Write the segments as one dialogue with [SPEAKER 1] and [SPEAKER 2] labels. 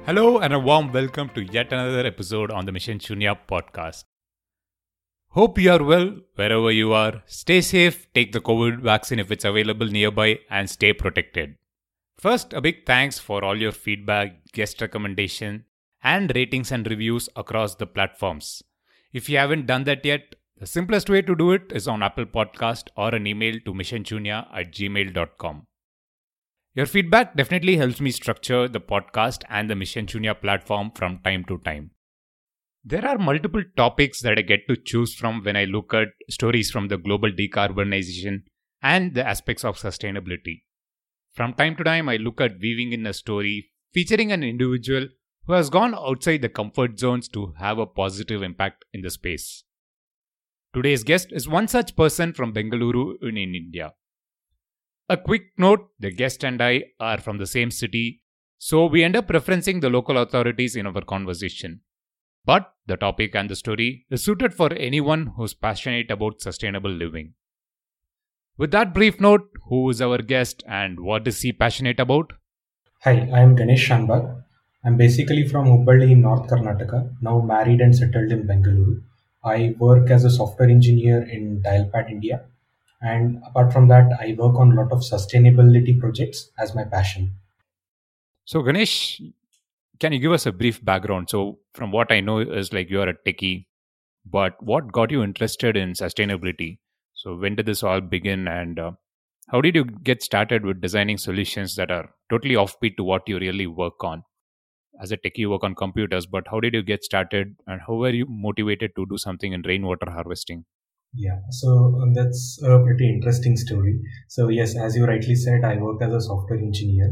[SPEAKER 1] Hello and a warm welcome to yet another episode on the Mission Shunya podcast. Hope you are well wherever you are. Stay safe, take the COVID vaccine if it's available nearby, and stay protected. First, a big thanks for all your feedback, guest recommendation, and ratings and reviews across the platforms. If you haven't done that yet, the simplest way to do it is on Apple Podcast or an email to missionshunya@gmail.com. Your feedback definitely helps me structure the podcast and the Mission Shunya platform from time to time. There are multiple topics that I get to choose from when I look at stories from the global decarbonization and the aspects of sustainability. From time to time, I look at weaving in a story featuring an individual who has gone outside the comfort zones to have a positive impact in the space. Today's guest is one such person from Bengaluru in India. A quick note, the guest and I are from the same city, so we end up referencing the local authorities in our conversation. But the topic and the story is suited for anyone who's passionate about sustainable living. With that brief note, who is our guest and what is he passionate about?
[SPEAKER 2] Hi, I am Ganesh Shanbag. I'm basically from Hubballi in North Karnataka, now married and settled in Bengaluru. I work as a software engineer in Dialpad, India. And apart from that, I work on a lot of sustainability projects as my passion.
[SPEAKER 1] So Ganesh, can you give us a brief background? So from what I know is like you're a techie, but what got you interested in sustainability? So when did this all begin and how did you get started with designing solutions that are totally offbeat to what you really work on? As a techie, you work on computers, but how did you get started and how were you motivated to do something in rainwater harvesting?
[SPEAKER 2] Yeah, so that's a pretty interesting story. So yes, as you rightly said, I work as a software engineer.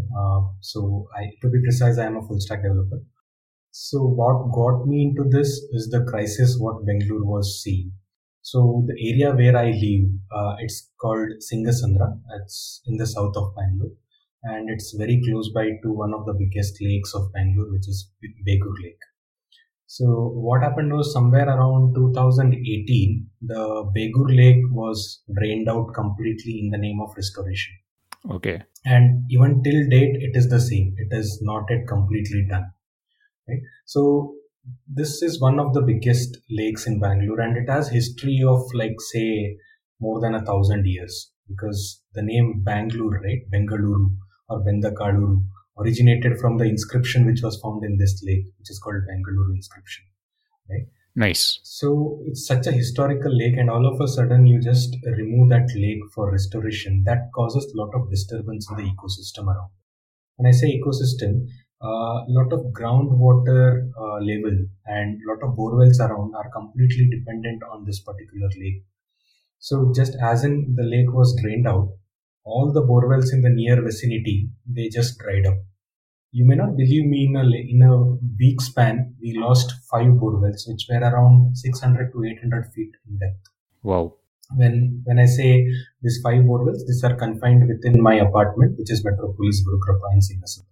[SPEAKER 2] To be precise, I am a full stack developer. So what got me into this is the crisis what Bengaluru was seeing. So the area where I live, it's called Singasandra. It's in the south of Bangalore, and it's very close by to one of the biggest lakes of Bangalore, which is Begur Lake. So what happened was somewhere around 2018, the Begur Lake was drained out completely in the name of restoration.
[SPEAKER 1] Okay.
[SPEAKER 2] And even till date, it is the same. It is not yet completely done. Right? So this is one of the biggest lakes in Bangalore, and it has history of more than 1,000 years, because the name Bangalore, right, Bengaluru or Bendakaluru, originated from the inscription which was found in this lake, which is called Bengaluru inscription. Right?
[SPEAKER 1] Nice.
[SPEAKER 2] So it's such a historical lake, and all of a sudden you just remove that lake for restoration. That causes a lot of disturbance in the ecosystem around. When I say ecosystem, a lot of groundwater level and a lot of borewells around are completely dependent on this particular lake. So just as in the lake was drained out, all the borewells in the near vicinity, they just dried up. You may not believe me, in a week span, we lost 5 borewells, which were around 600 to 800 feet in depth.
[SPEAKER 1] Wow.
[SPEAKER 2] When I say these 5 borewells, these are confined within my apartment, which is Metropolis Gurukrapa in Singasandra.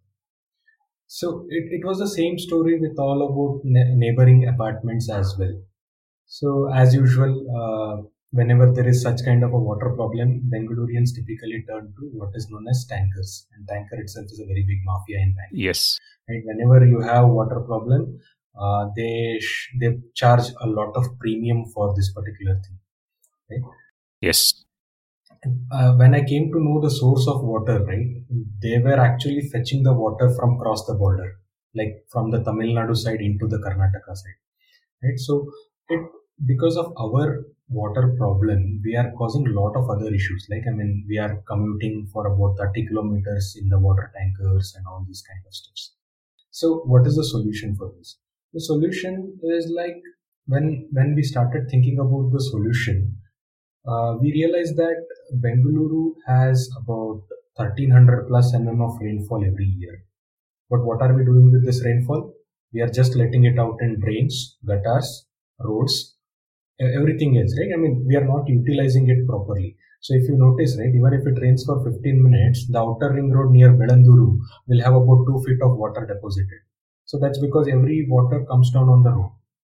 [SPEAKER 2] So it was the same story with all about neighboring apartments as well. So as usual, whenever there is such kind of a water problem, Bengalurians typically turn to what is known as tankers. And tanker itself is a very big mafia in Bangalore.
[SPEAKER 1] Yes.
[SPEAKER 2] Right? Whenever you have water problem, they charge a lot of premium for this particular thing. Right?
[SPEAKER 1] Yes.
[SPEAKER 2] When I came to know the source of water, right, they were actually fetching the water from across the border, like from the Tamil Nadu side into the Karnataka side. Right? So because of our water problem, we are causing a lot of other issues. We are commuting for about 30 kilometers in the water tankers and all these kind of stuff. So what is the solution for this? The solution is when we started thinking about the solution, we realized that Bengaluru has about 1300 plus mm of rainfall every year. But what are we doing with this rainfall? We are just letting it out in drains, gutters, roads, everything else, right? We are not utilizing it properly. So if you notice, right, even if it rains for 15 minutes, the outer ring road near Belanduru will have about 2 feet of water deposited. So that's because every water comes down on the road.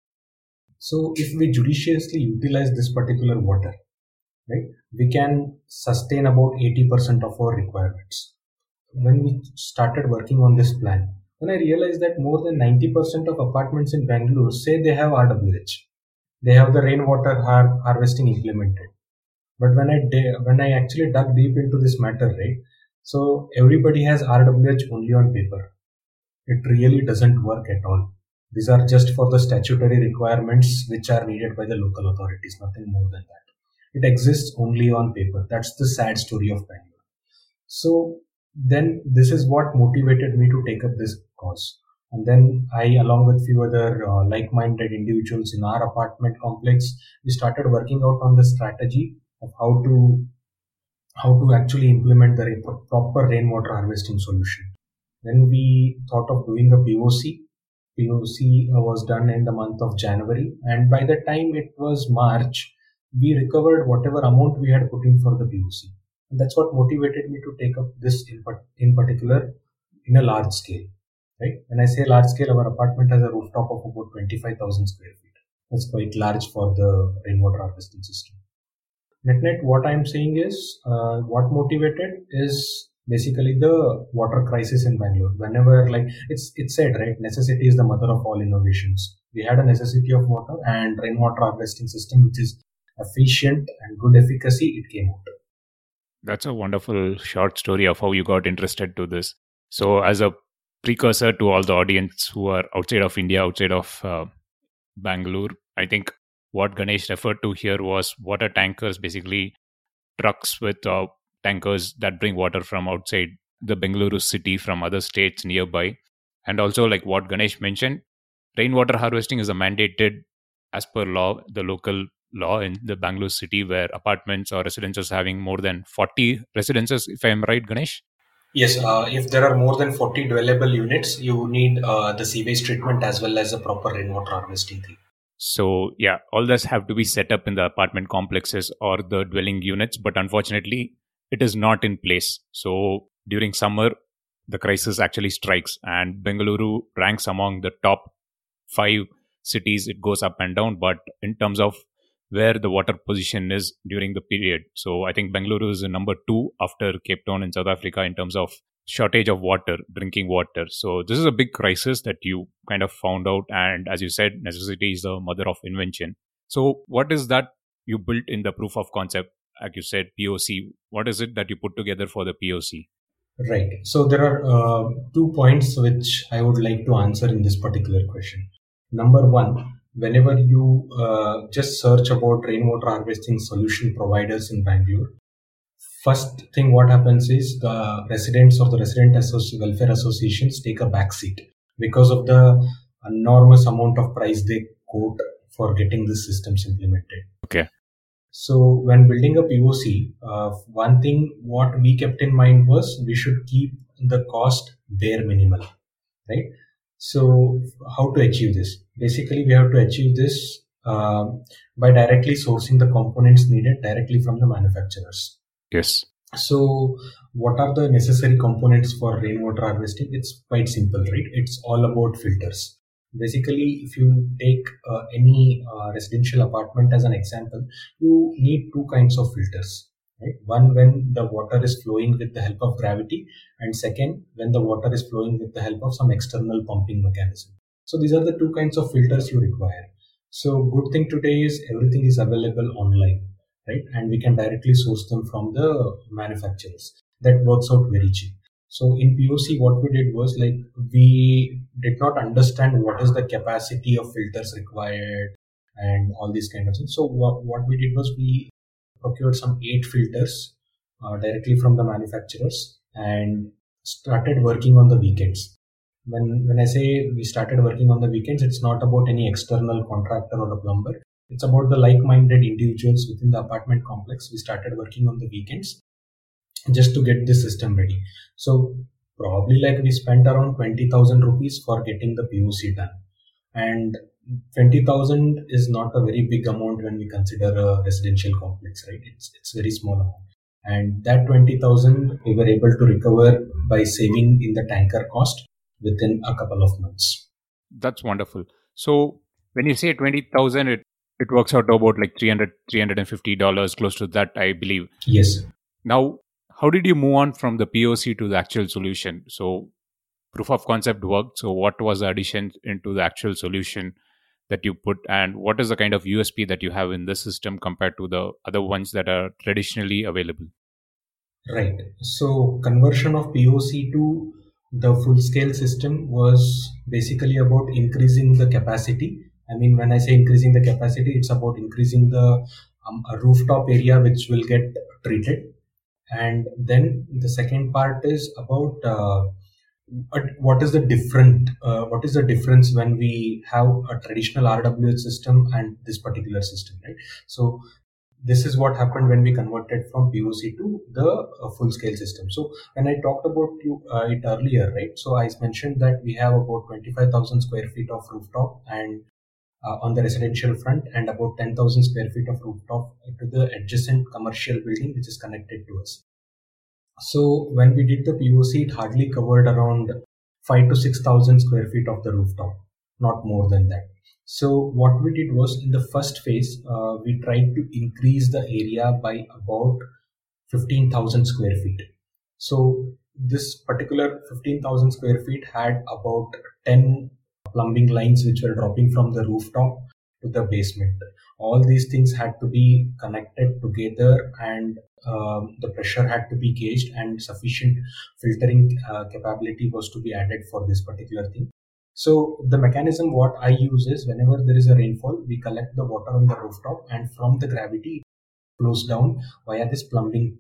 [SPEAKER 2] So if we judiciously utilize this particular water, right, we can sustain about 80% of our requirements. When we started working on this plan, when I realized that more than 90% of apartments in Bangalore say they have RWH. They have the rainwater harvesting implemented. But when I actually dug deep into this matter, right? So everybody has RWH only on paper. It really doesn't work at all. These are just for the statutory requirements which are needed by the local authorities, nothing more than that. It exists only on paper. That's the sad story of Bangalore. So then this is what motivated me to take up this cause. And then I, along with few other like-minded individuals in our apartment complex, we started working out on the strategy of how to actually implement the proper rainwater harvesting solution. Then we thought of doing a POC. POC was done in the month of January, and by the time it was March, we recovered whatever amount we had put in for the POC. And that's what motivated me to take up this in particular in a large scale. Right? When I say large scale, our apartment has a rooftop of about 25,000 square feet. That's quite large for the rainwater harvesting system. Net, what I'm saying is, what motivated is basically the water crisis in Bangalore. Whenever, like it's said, right, necessity is the mother of all innovations. We had a necessity of water and rainwater harvesting system, which is efficient and good efficacy. It came out.
[SPEAKER 1] That's a wonderful short story of how you got interested to this. So, as a precursor to all the audience who are outside of India, outside of Bangalore, I think what Ganesh referred to here was water tankers, basically trucks with tankers that bring water from outside the Bengaluru city from other states nearby. And also, like what Ganesh mentioned, rainwater harvesting is a mandated as per law, the local law in the Bangalore city, where apartments or residences having more than 40 residences, if I am right, Ganesh?
[SPEAKER 2] Yes, if there are more than 40 dwellable units, you need the sewage treatment as well as a proper rainwater harvesting thing.
[SPEAKER 1] So, yeah, all this have to be set up in the apartment complexes or the dwelling units, but unfortunately, it is not in place. So, during summer, the crisis actually strikes, and Bengaluru ranks among the top 5 cities. It goes up and down, but in terms of where the water position is during the period. So, I think Bengaluru is number 2 after Cape Town in South Africa in terms of shortage of water, drinking water. So this is a big crisis that you kind of found out, and as you said, necessity is the mother of invention. So what is that you built in the proof of concept, like you said, POC? What is it that you put together for the POC?
[SPEAKER 2] Right. So there are 2 points which I would like to answer in this particular question. Number 1, whenever you just search about rainwater harvesting solution providers in Bangalore, first thing what happens is the residents or the resident welfare associations take a back seat because of the enormous amount of price they quote for getting these systems implemented.
[SPEAKER 1] Okay.
[SPEAKER 2] So when building a POC, one thing what we kept in mind was we should keep the cost bare minimal, right? So how to achieve this? Basically, we have to achieve this by directly sourcing the components needed directly from the manufacturers.
[SPEAKER 1] Yes.
[SPEAKER 2] So what are the necessary components for rainwater harvesting? It's quite simple, right? It's all about filters. Basically, if you take any residential apartment as an example, you need 2 kinds of filters, right? One, when the water is flowing with the help of gravity, and second, when the water is flowing with the help of some external pumping mechanism. So these are the 2 kinds of filters you require. So good thing today is everything is available online, right? And we can directly source them from the manufacturers. That works out very cheap. So in POC, what we did was, like, we did not understand what is the capacity of filters required and all these kind of things. So what we did was we procured some 8 filters directly from the manufacturers and started working on the weekends. When I say we started working on the weekends, it's not about any external contractor or a plumber. It's about the like-minded individuals within the apartment complex. We started working on the weekends just to get this system ready. So probably like we spent around 20,000 rupees for getting the POC done. And 20,000 is not a very big amount when we consider a residential complex, right? It's very small amount. And that 20,000 we were able to recover by saving in the tanker cost within a couple of months.
[SPEAKER 1] That's wonderful. So when you say 20,000, it works out to about like $350, close to that, I believe.
[SPEAKER 2] Yes.
[SPEAKER 1] Now, how did you move on from the POC to the actual solution? So proof of concept worked. So what was the addition into the actual solution that you put, and what is the kind of USP that you have in this system compared to the other ones that are traditionally available?
[SPEAKER 2] Right. So conversion of POC to the full scale system was basically about increasing the capacity. I mean, when I say increasing the capacity, it's about increasing the rooftop area which will get treated. And then the second part is about what is the difference when we have a traditional RWH system and this particular system, right? So this is what happened when we converted from POC to the full scale system. So when I talked about it earlier, right? So I mentioned that we have about 25,000 square feet of rooftop and on the residential front, and about 10,000 square feet of rooftop to the adjacent commercial building which is connected to us. So when we did the POC, it hardly covered around 5 to 6,000 square feet of the rooftop, not more than that. So what we did was, in the first phase, we tried to increase the area by about 15,000 square feet. So this particular 15,000 square feet had about 10 plumbing lines which were dropping from the rooftop to the basement. All these things had to be connected together, and the pressure had to be gauged, and sufficient filtering capability was to be added for this particular thing. So the mechanism what I use is, whenever there is a rainfall, we collect the water on the rooftop, and from the gravity it flows down via this plumbing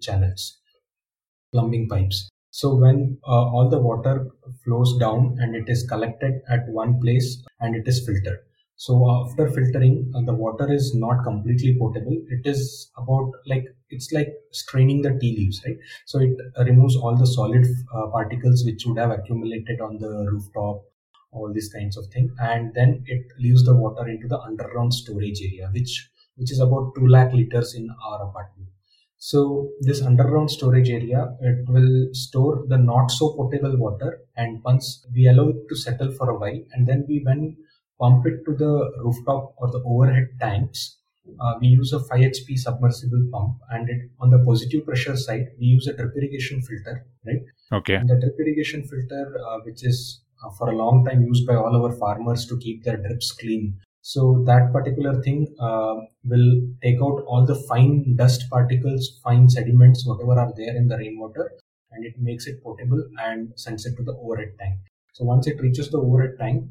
[SPEAKER 2] pipes. So when all the water flows down and it is collected at one place and it is filtered. So after filtering, the water is not completely potable. It is about it's like straining the tea leaves, right? So it removes all the solid particles which would have accumulated on the rooftop, all these kinds of things, and then it leaves the water into the underground storage area, which is about 2 lakh liters in our apartment. So this underground storage area, it will store the not so potable water, and once we allow it to settle for a while, and then when pump it to the rooftop or the overhead tanks, we use a 5 HP submersible pump, and on the positive pressure side, we use a drip irrigation filter, right?
[SPEAKER 1] Okay.
[SPEAKER 2] And the drip irrigation filter, which is for a long time used by all our farmers to keep their drips clean. So that particular thing will take out all the fine dust particles, fine sediments, whatever are there in the rainwater, and it makes it potable and sends it to the overhead tank. So once it reaches the overhead tank,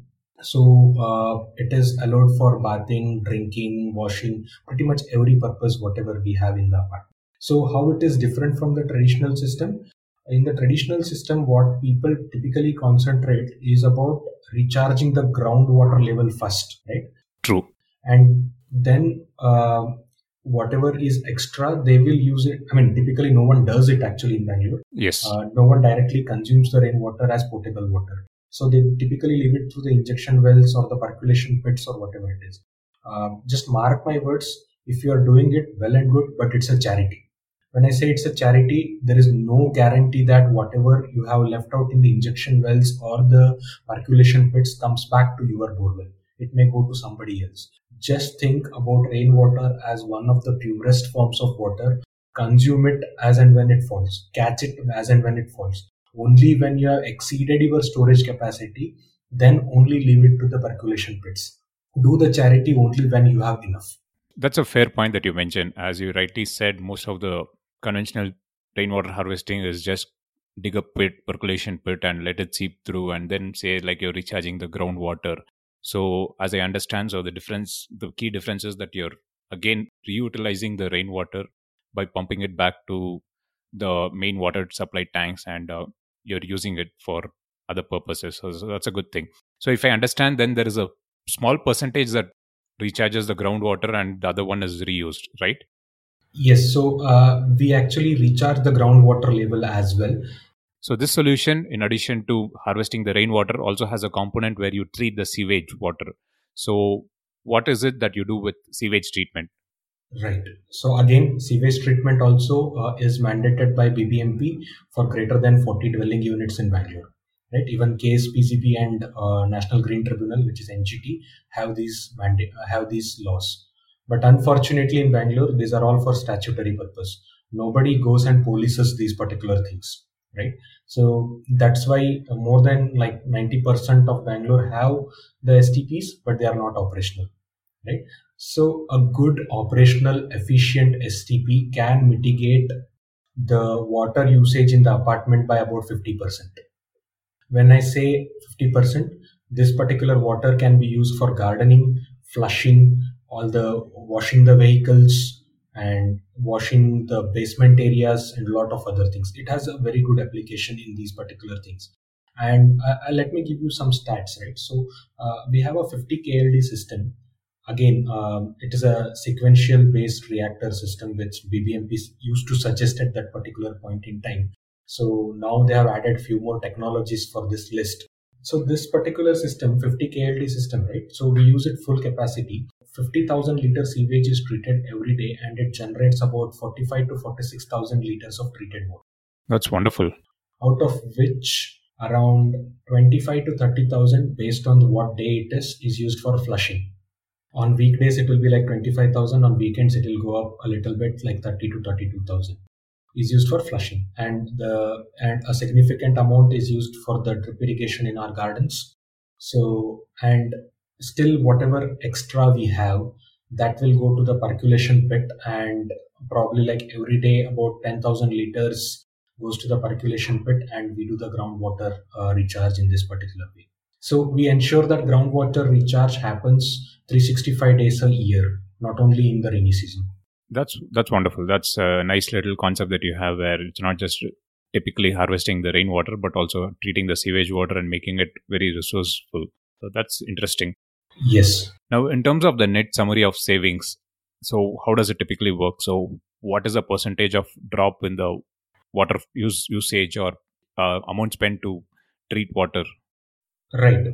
[SPEAKER 2] so it is allowed for bathing, drinking, washing, pretty much every purpose whatever we have in the apartment. So how it is different from the traditional system? In the traditional system, what people typically concentrate is about recharging the groundwater level first, right?
[SPEAKER 1] True.
[SPEAKER 2] And then whatever is extra, they will use it. I mean, typically no one does it actually in Bangalore.
[SPEAKER 1] Yes.
[SPEAKER 2] No one directly consumes the rainwater as potable water. So they typically leave it through the injection wells or the percolation pits or whatever it is. Just mark my words, if you are doing it, well and good, but it's a charity. When I say it's a charity, there is no guarantee that whatever you have left out in the injection wells or the percolation pits comes back to your borewell. It may go to somebody else. Just think about rainwater as one of the purest forms of water. Consume it as and when it falls. Catch it as and when it falls. Only when you have exceeded your storage capacity, then only leave it to the percolation pits. Do the charity only when you have enough.
[SPEAKER 1] That's a fair point that you mentioned. As you rightly said, most of the conventional rainwater harvesting is just dig a pit, percolation pit, and let it seep through, and then say like you're recharging the groundwater. So as I understand, so the key difference is that you're again reutilizing the rainwater by pumping it back to the main water supply tanks, and you're using it for other purposes. So that's a good thing. So if I understand, then there is a small percentage that recharges the groundwater and the other one is reused, right?
[SPEAKER 2] Yes, so we actually recharge the groundwater level as well.
[SPEAKER 1] So this solution, in addition to harvesting the rainwater, also has a component where you treat the sewage water. So what is it that you do with sewage treatment?
[SPEAKER 2] Right. So again, sewage treatment also is mandated by BBMP for greater than 40 dwelling units in Bangalore. Right. Even KSPCB and National Green Tribunal, which is NGT, have these laws. But unfortunately, in Bangalore, these are all for statutory purpose. Nobody goes and polices these particular things. right? So that's why more than like 90% of Bangalore have the STPs, but they are not operational, right? So a good operational efficient STP can mitigate the water usage in the apartment by about 50%. When I say 50%, this particular water can be used for gardening, flushing, all the washing the vehicles and washing the basement areas and a lot of other things. It has a very good application in these particular things. And let me give you some stats, right? So we have a 50 KLD system. Again, it is a sequential based reactor system which BBMP used to suggest at that particular point in time. So now they have added few more technologies for this list. So this particular system, 50 KLD system, right? So we use it full capacity. 50,000 liter sewage is treated every day, and it generates about 45 to 46,000 liters of treated water.
[SPEAKER 1] That's wonderful.
[SPEAKER 2] Out of which around 25 to 30,000, based on what day it is used for flushing. On weekdays, it will be like 25,000. On weekends, it will go up a little bit, like 30 to 32,000. Is used for flushing, and a significant amount is used for the drip irrigation in our gardens. So, and still whatever extra we have, that will go to the percolation pit, and probably like every day about 10,000 liters goes to the percolation pit, and we do the groundwater recharge in this particular way. So we ensure that groundwater recharge happens 365 days a year, not only in the rainy season.
[SPEAKER 1] That's wonderful. That's a nice little concept that you have, where it's not just typically harvesting the rainwater, but also treating the sewage water and making it very resourceful. So that's interesting.
[SPEAKER 2] Yes.
[SPEAKER 1] Now, in terms of the net summary of savings, so how does it typically work? So what is the percentage of drop in the water usage or amount spent to treat water?
[SPEAKER 2] Right.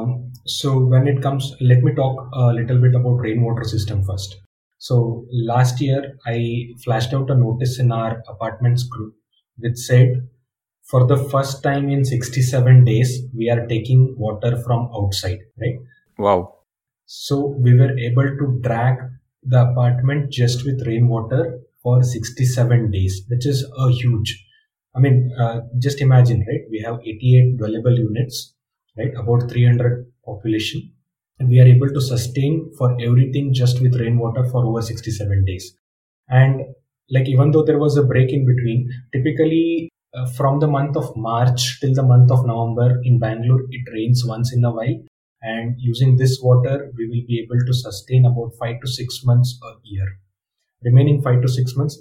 [SPEAKER 2] So when it comes, let me talk a little bit about rainwater system first. So last year, I flashed out a notice in our apartments group which said, for the first time in 67 days, we are taking water from outside, right?
[SPEAKER 1] Wow.
[SPEAKER 2] So we were able to drag the apartment just with rainwater for 67 days, which is a huge. I mean, just imagine, right? We have 88 dwellable units, right? About 300 population. And we are able to sustain for everything just with rainwater for over 67 days. And like, even though there was a break in between, typically from the month of March till the month of November in Bangalore, it rains once in a while. And using this water, we will be able to sustain about 5 to 6 months a year. Remaining 5 to 6 months,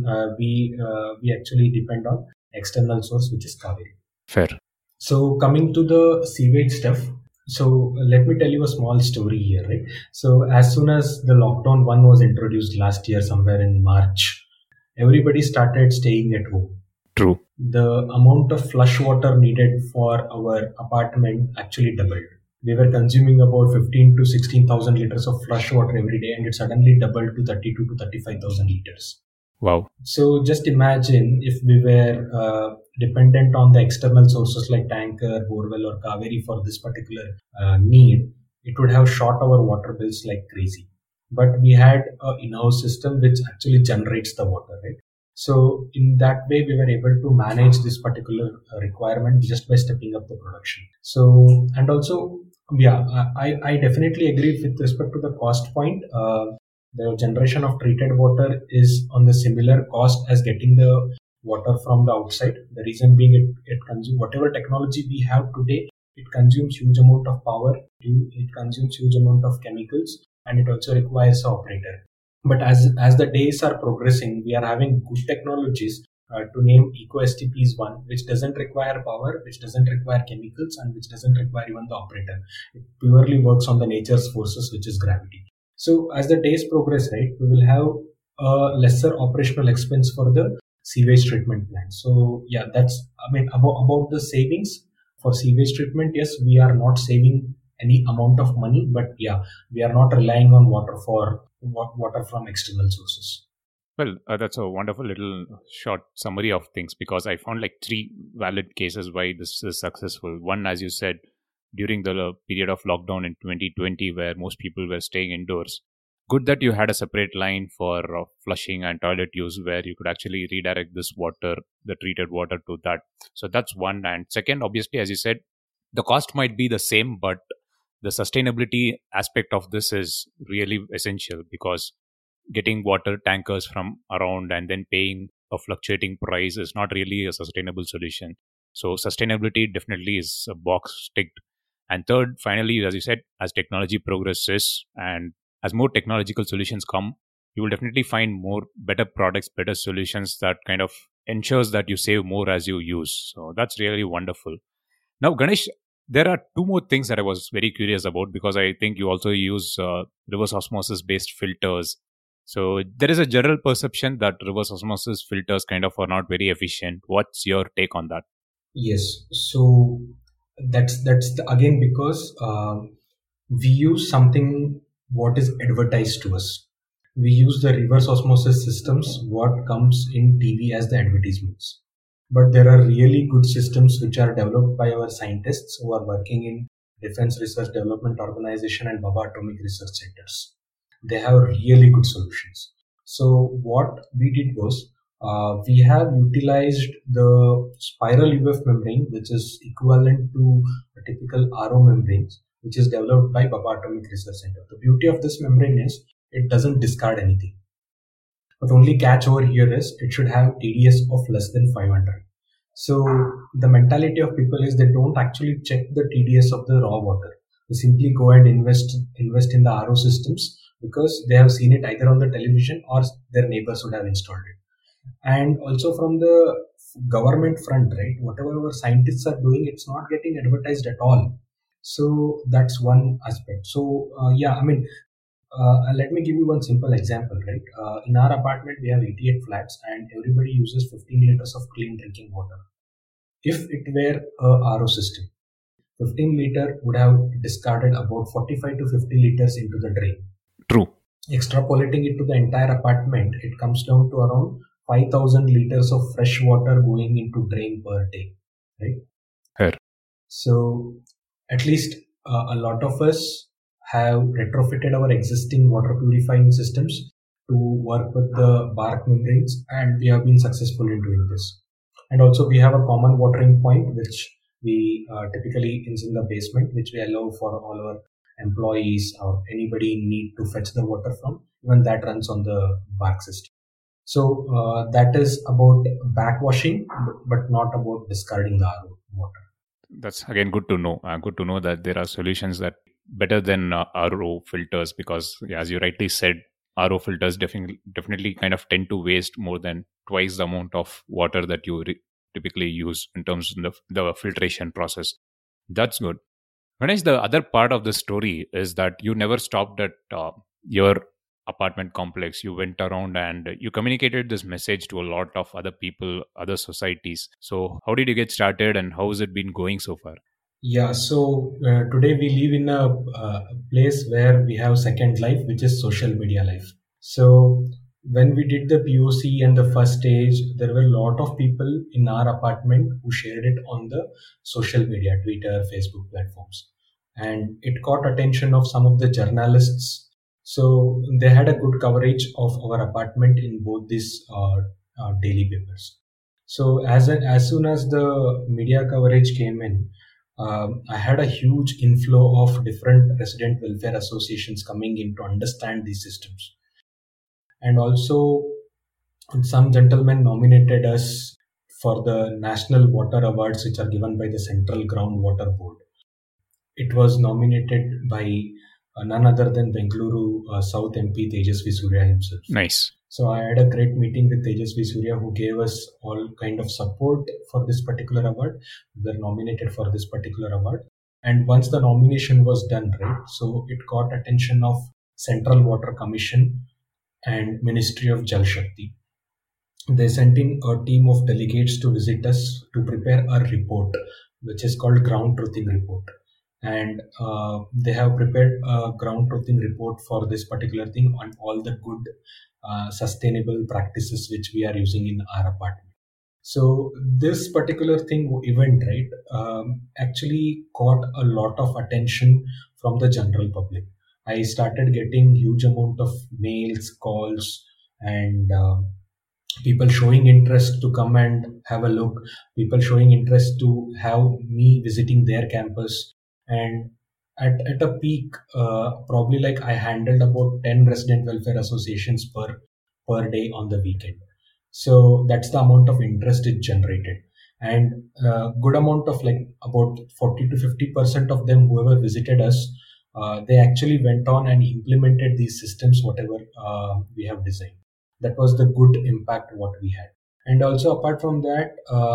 [SPEAKER 2] we actually depend on external source, which is Kaveri.
[SPEAKER 1] Fair.
[SPEAKER 2] So coming to the sewage stuff, so let me tell you a small story here, right? So as soon as the lockdown 1 was introduced last year, somewhere in March, everybody started staying at home.
[SPEAKER 1] True.
[SPEAKER 2] The amount of flush water needed for our apartment actually doubled. We were consuming about 15 to 16,000 liters of flush water every day, and it suddenly doubled to 32 to 35,000 liters.
[SPEAKER 1] Wow.
[SPEAKER 2] So just imagine if we were dependent on the external sources like tanker, borewell or Kaveri for this particular need, it would have shot our water bills like crazy. But we had an in-house system which actually generates the water, right? So in that way, we were able to manage this particular requirement just by stepping up the production. So, and also, yeah, I definitely agree with respect to the cost point. The generation of treated water is on the similar cost as getting the water from the outside. The reason being it consumes whatever technology we have today, it consumes huge amount of power, it consumes huge amount of chemicals, and it also requires an operator. But as the days are progressing, we are having good technologies to name EcoSTP is one, which doesn't require power, which doesn't require chemicals, and which doesn't require even the operator. It purely works on the nature's forces, which is gravity. So as the days progress, right, we will have a lesser operational expense for the sewage treatment plant. So yeah, that's, I mean, about the savings for sewage treatment. Yes, we are not saving any amount of money, but yeah, we are not relying on water from external sources.
[SPEAKER 1] Well, that's a wonderful little short summary of things, because I found like 3 valid cases why this is successful. One, as you said, during the period of lockdown in 2020, where most people were staying indoors, good that you had a separate line for flushing and toilet use where you could actually redirect this water, the treated water, to that. So that's one. And second, obviously, as you said, the cost might be the same, but the sustainability aspect of this is really essential, because getting water tankers from around and then paying a fluctuating price is not really a sustainable solution. So sustainability definitely is a box ticked. And third, finally, as you said, as technology progresses and as more technological solutions come, you will definitely find more better products, better solutions that kind of ensures that you save more as you use. So that's really wonderful. Now, Ganesh, there are two more things that I was very curious about, because I think you also use reverse osmosis based filters. So there is a general perception that reverse osmosis filters kind of are not very efficient. What's your take on that?
[SPEAKER 2] Yes. So again because we use something what is advertised to us. We use the reverse osmosis systems what comes in TV as the advertisements. But there are really good systems which are developed by our scientists who are working in Defense Research Development Organization and Bhabha Atomic Research Centers. They have really good solutions. So what we did was we have utilized the spiral UF membrane, which is equivalent to a typical RO membranes, which is developed by Bhabha Atomic Research Center. The beauty of this membrane is it doesn't discard anything. But only catch over here is it should have TDS of less than 500. So the mentality of people is they don't actually check the TDS of the raw water. They simply go and invest in the RO systems because they have seen it either on the television or their neighbors would have installed it. And also from the government front, right, whatever our scientists are doing, it's not getting advertised at all. So that's one aspect. So let me give you one simple example, right? In our apartment, we have 88 flats and everybody uses 15 liters of clean drinking water. If it were a RO system, 15 liter would have discarded about 45 to 50 liters into the drain.
[SPEAKER 1] True.
[SPEAKER 2] Extrapolating it to the entire apartment, it comes down to around 5,000 liters of fresh water going into drain per day, right?
[SPEAKER 1] Here.
[SPEAKER 2] So at least a lot of us have retrofitted our existing water purifying systems to work with the bark membranes, and we have been successful in doing this. And also we have a common watering point which we typically is in the basement, which we allow for all our employees or anybody in need to fetch the water from. Even that runs on the bark system. So that is about backwashing, but not about discarding the RO water.
[SPEAKER 1] That's again good to know. Good to know that there are solutions that better than RO filters, because as you rightly said, RO filters definitely kind of tend to waste more than twice the amount of water that you typically use in terms of the filtration process. That's good. Ganesh, the other part of the story is that you never stopped at your apartment complex. You went around and you communicated this message to a lot of other people, other societies. So how did you get started and how has it been going so far?
[SPEAKER 2] Yeah, so today we live in a place where we have second life, which is social media life. So when we did the POC and the first stage, there were a lot of people in our apartment who shared it on the social media, Twitter, Facebook platforms. And it caught attention of some of the journalists. So they had a good coverage of our apartment in both these daily papers. So as soon as the media coverage came in, I had a huge inflow of different resident welfare associations coming in to understand these systems. And also, some gentlemen nominated us for the National Water Awards, which are given by the Central Groundwater Board. It was nominated by none other than Bengaluru South MP Tejasvi Surya himself.
[SPEAKER 1] Nice.
[SPEAKER 2] So I had a great meeting with Tejasvi Surya, who gave us all kind of support for this particular award. We were nominated for this particular award. And once the nomination was done, right, so it got attention of Central Water Commission and Ministry of Jal Shakti. They sent in a team of delegates to visit us to prepare a report, which is called Ground Truthing Report. And they have prepared a ground truthing report for this particular thing on all the good sustainable practices which we are using in our apartment. So this particular event, right, actually caught a lot of attention from the general public. I started getting huge amount of mails, calls, and people showing interest to come and have a look, people showing interest to have me visiting their campus. And at a peak, probably like I handled about 10 resident welfare associations per day on the weekend. So that's the amount of interest it generated. And good amount of like about 40 to 50% of them whoever visited us, they actually went on and implemented these systems whatever we have designed. That was the good impact what we had. And also apart from that,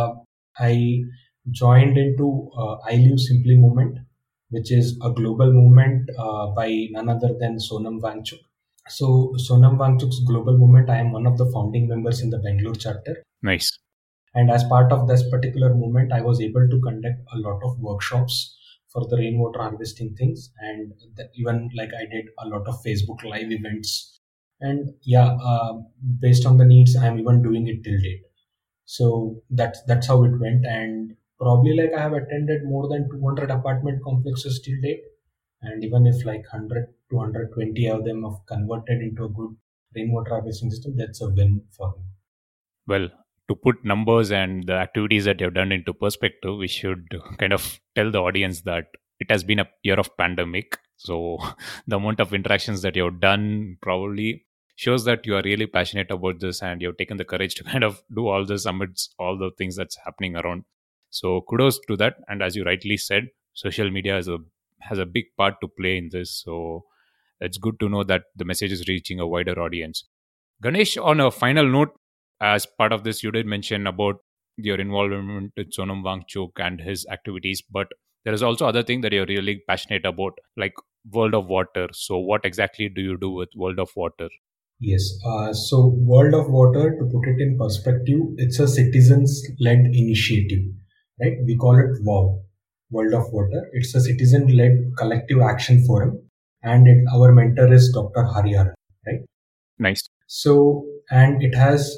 [SPEAKER 2] I joined into I Live Simply movement, which is a global movement by none other than Sonam Wangchuk. So Sonam Wangchuk's global movement, I am one of the founding members in the Bangalore chapter.
[SPEAKER 1] Nice.
[SPEAKER 2] And as part of this particular movement, I was able to conduct a lot of workshops for the rainwater harvesting things. And even like I did a lot of Facebook live events. And yeah, based on the needs, I'm even doing it till date. So that's how it went. And probably like I have attended more than 200 apartment complexes till date. And even if like 100 to 120 of them have converted into a good rainwater harvesting system, that's a win for me.
[SPEAKER 1] Well, to put numbers and the activities that you've done into perspective, we should kind of tell the audience that it has been a year of pandemic. So the amount of interactions that you've done probably shows that you are really passionate about this and you've taken the courage to kind of do all this amidst all the things that's happening around. So kudos to that. And as you rightly said, social media has a big part to play in this. So it's good to know that the message is reaching a wider audience. Ganesh, on a final note, as part of this, you did mention about your involvement with Sonam Wangchuk and his activities, but there is also other thing that you're really passionate about, like World of Water. So what exactly do you do with World of Water?
[SPEAKER 2] Yes. So World of Water, to put it in perspective, it's a citizens-led initiative, right? We call it WOW, World of Water. It's a citizen-led collective action forum, and our mentor is Dr. Hariharan, right?
[SPEAKER 1] Nice.
[SPEAKER 2] So, and it has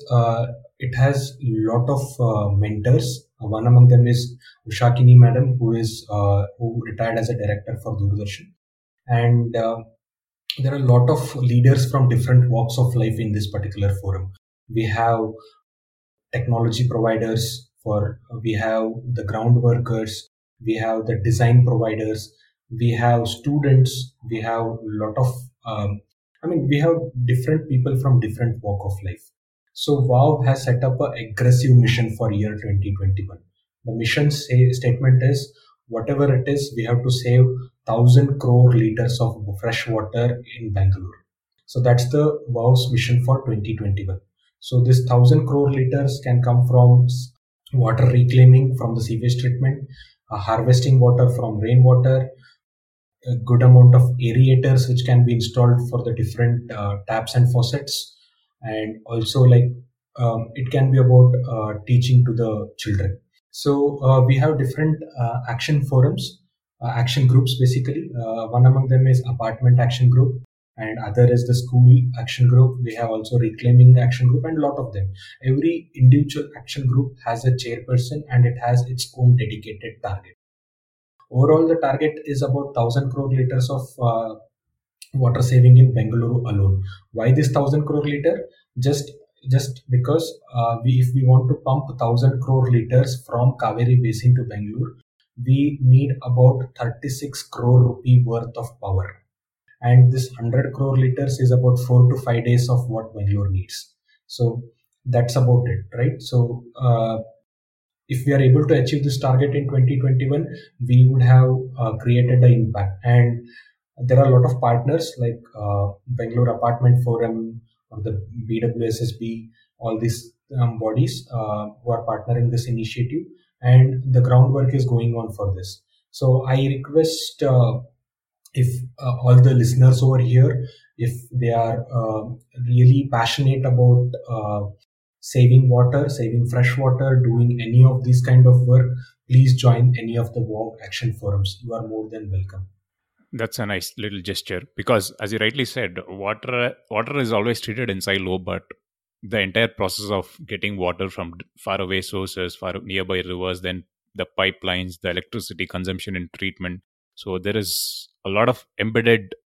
[SPEAKER 2] lot of mentors. One among them is Ushakini Madam, who retired as a director for Doordarshan, and there are a lot of leaders from different walks of life in this particular forum. We have technology providers, we have the ground workers, we have the design providers, we have students, we have a lot of we have different people from different walk of life. So WOW has set up an aggressive mission for year 2021. The mission statement is, whatever it is, we have to save 1,000 crore liters of fresh water in Bangalore. So that's the WOW's mission for 2021. So this 1,000 crore liters can come from water reclaiming from the sewage treatment, harvesting water from rainwater, a good amount of aerators which can be installed for the different taps and faucets, and also like it can be about teaching to the children. So we have different action forums, action groups basically. One among them is apartment action group, and other is the school action group. We have also reclaiming action group, and a lot of them. Every individual action group has a chairperson and it has its own dedicated target. Overall, the target is about 1,000 crore liters of water saving in Bengaluru alone. Why this 1,000 crore liter? Just because if we want to pump 1,000 crore liters from Kaveri Basin to Bangalore, we need about 36 crore rupee worth of power. And this 100 crore liters is about 4 to 5 days of what Bangalore needs. So that's about it, right? So if we are able to achieve this target in 2021, we would have created the impact. And there are a lot of partners like Bangalore Apartment Forum or the BWSSB, all these bodies who are partnering this initiative, and the groundwork is going on for this. So I request if all the listeners over here, if they are really passionate about saving water, saving fresh water, doing any of these kind of work, please join any of the WOW action forums. You are more than welcome.
[SPEAKER 1] That's a nice little gesture because, as you rightly said, water is always treated in silo, but the entire process of getting water from faraway sources, far nearby rivers, then the pipelines, the electricity consumption and treatment. So there is a lot of embedded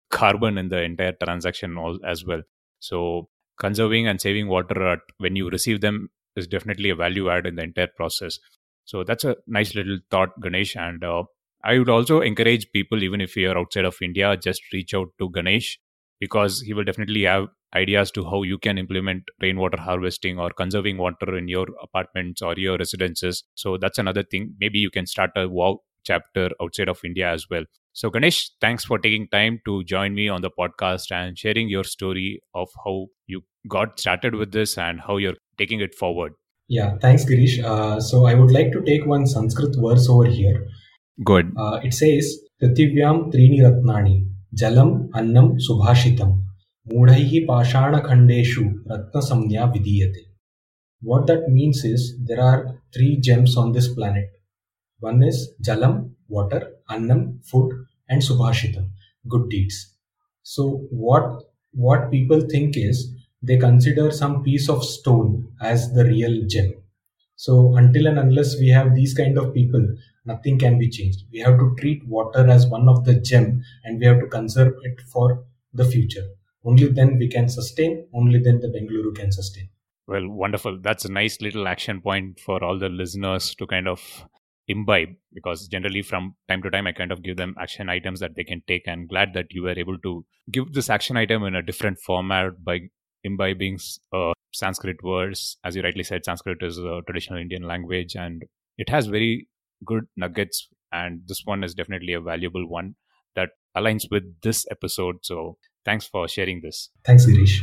[SPEAKER 1] carbon in the entire transaction as well. So conserving and saving water when you receive them is definitely a value add in the entire process. So that's a nice little thought, Ganesh. And I would also encourage people, even if you're outside of India, just reach out to Ganesh, because he will definitely have ideas to how you can implement rainwater harvesting or conserving water in your apartments or your residences. So that's another thing. Maybe you can start a WOW chapter outside of India as well. So Ganesh, thanks for taking time to join me on the podcast and sharing your story of how you got started with this and how you're taking it forward.
[SPEAKER 2] Yeah, thanks, Girish. So I would like to take one Sanskrit verse over here.
[SPEAKER 1] Good.
[SPEAKER 2] It says, Prithivyam Trini Ratnani, Jalam Annam Subhashitam, Mudhaihi Pashana Khandeshu Ratna Samnya Vidiyate. What that means is there are 3 gems on this planet. One is Jalam, water, Annam, food, and Subhashitam, good deeds. So what people think is they consider some piece of stone as the real gem. So until and unless we have these kind of people, nothing can be changed. We have to treat water as one of the gem, and we have to conserve it for the future. Only then we can sustain, only then the Bengaluru can sustain.
[SPEAKER 1] Well, wonderful. That's a nice little action point for all the listeners to kind of imbibe, because generally from time to time I kind of give them action items that they can take, and glad that you were able to give this action item in a different format by imbibing Sanskrit words. As you rightly said, Sanskrit is a traditional Indian language and it has very good nuggets, and this one is definitely a valuable one that aligns with this episode. So thanks for sharing this.
[SPEAKER 2] Thanks, Girish.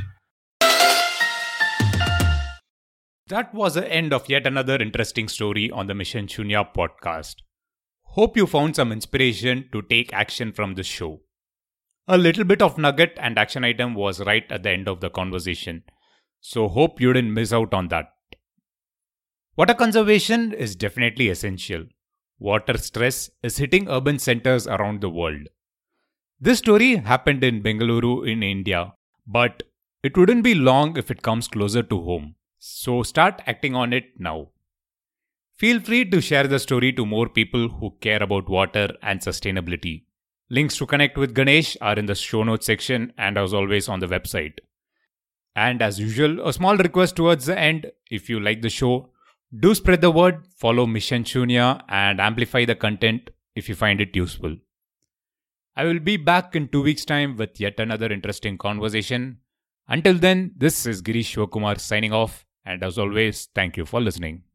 [SPEAKER 1] That was the end of yet another interesting story on the Mission Shunya podcast. Hope you found some inspiration to take action from this show. A little bit of nugget and action item was right at the end of the conversation, so hope you didn't miss out on that. Water conservation is definitely essential. Water stress is hitting urban centers around the world. This story happened in Bengaluru in India, but it wouldn't be long if it comes closer to home. So start acting on it now. Feel free to share the story to more people who care about water and sustainability. Links to connect with Ganesh are in the show notes section and as always on the website. And as usual, a small request towards the end: if you like the show, do spread the word, follow Mission Shunya and amplify the content if you find it useful. I will be back in 2 weeks' time with yet another interesting conversation. Until then, this is Girish Shivakumar signing off, and as always, thank you for listening.